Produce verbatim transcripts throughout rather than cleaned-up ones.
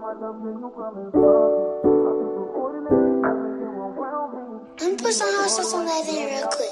Let me put some hot sauce on that thing real quick.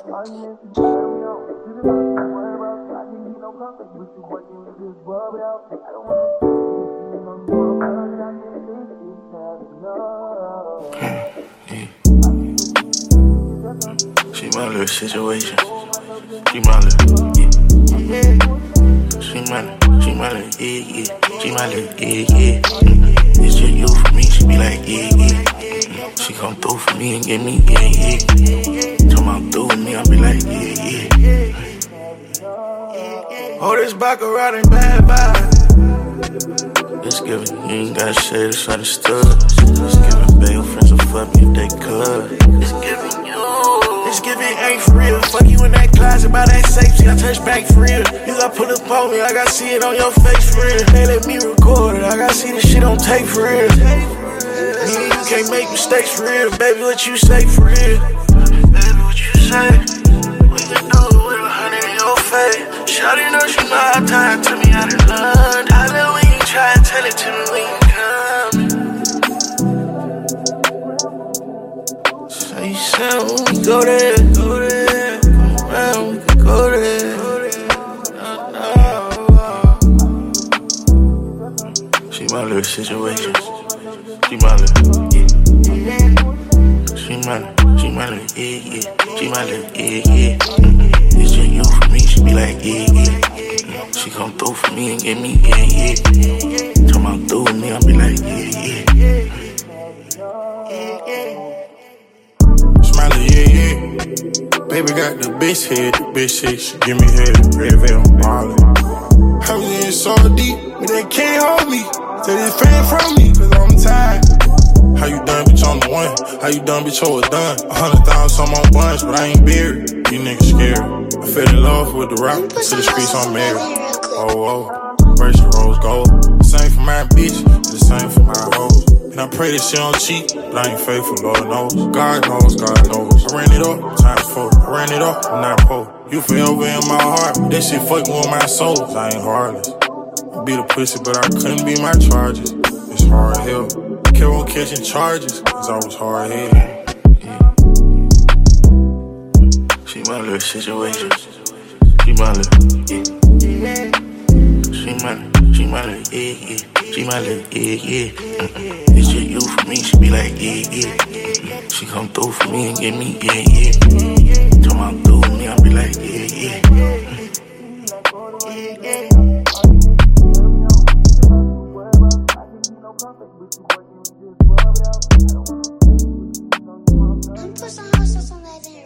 She my little situation. She my little, yeah. She my little, she my little, yeah, yeah. She my little, yeah, yeah. Mm-hmm. It's just you for me, she be like, yeah, yeah. Mm-hmm. She come through for me and get me, yeah, yeah. Come on through with me, I be like, yeah, yeah. Oh, this baccarat ain't bad vibe. It's giving, you ain't got shit, it's understood. It's giving, babe, friends will fuck me if they could. It's giving you. It's giving ain't for real. Fuck you in that closet by that safety. I touch back for real. You got put up on me, I got see it on your face for real. They let me record it, I got see this shit on tape for real. You, you can't make mistakes for real. Baby, what you say for real? Baby, what you say? We can do it with a hundred in your face. Shawty know she know how time to me out of London. I love when you try and tell it to me when you coming. So you said when we go there, go there. Come around, we can go there. No, no. She my little situation. She my little, yeah. She my little, she my little, yeah, yeah. She my little, yeah, yeah. Mm-hmm. It's just you for me, she be like, yeah, yeah. Mm-hmm. She come through for me and get me, yeah, yeah. Come on through with me, I be like, yeah, yeah. Smiley, yeah, yeah. Baby got the bitch head, the bitch head, she give me head, red veil, Marley. I was in so deep, but they can't hold me. Say this fan from me, cause I'm tired. How you done, bitch, on the one? How you done, bitch, oh, it's done. A hundred thousand, some on bunch, but I ain't buried. You niggas scared. I fell in love with the rock, to the streets I'm married. Oh, oh, first rose gold. The same for my bitch, the same for my hoes. And I pray that she don't cheat, but I ain't faithful, Lord knows. God knows, God knows. I ran it up, times four. I ran it up, I'm not poor. You forever in my heart, but that shit fucking with my soul. I ain't heartless. I beat a pussy, but I couldn't be my charges. It's hard hell. I kept on catching charges, cause I was hard headed. Yeah. She my little situation. She my little, yeah. She my little, she my little, yeah, yeah. She my little, yeah, yeah. Mm-hmm. It's just you for me, she be like, yeah, yeah. Mm-hmm. She come through for me and get me, yeah, yeah. Come on through with me, I be like, yeah, yeah. Mm-hmm. Let me put some hot sauce on that thing.